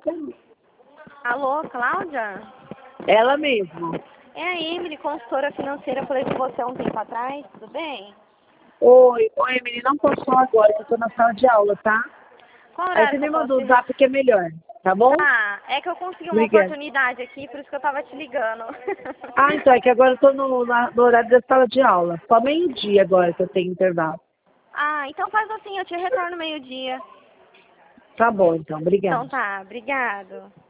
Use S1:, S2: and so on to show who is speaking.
S1: Alô, Cláudia?
S2: Ela mesmo.
S1: É a Emily, consultora financeira. Falei com você há um tempo atrás, tudo bem?
S2: Oi, Emily, não posso falar agora, que eu tô na sala de aula, tá?
S1: Qual
S2: Aí você
S1: horário que
S2: me
S1: eu
S2: manda
S1: posso
S2: o zap que é melhor, tá bom?
S1: Ah, é que eu consegui uma
S2: Obrigada.
S1: oportunidade aqui, por isso que eu tava te ligando.
S2: Ah, então, é que agora eu tô no horário da sala de aula. Só meio-dia agora que eu tenho intervalo.
S1: Ah, então faz assim, eu te retorno meio-dia.
S2: Tá bom, então, obrigada.
S1: Então tá, obrigado.